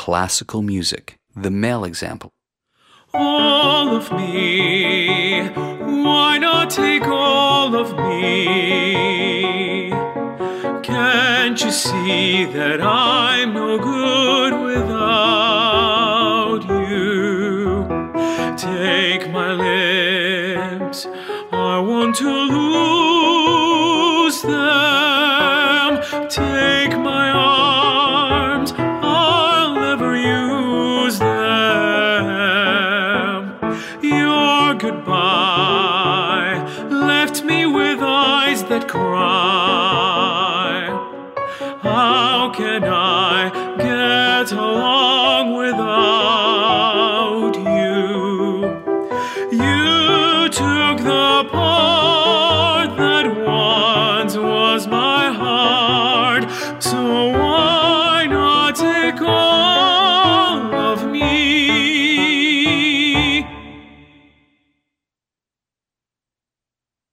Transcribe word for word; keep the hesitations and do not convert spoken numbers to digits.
classical music, the male example. All of me, why not take all of me? Can't you see that I'm no good without you? Take my lips, I want to lose them. Take my arms, I'll never use them. Your goodbye left me with eyes that cry. How can I get along without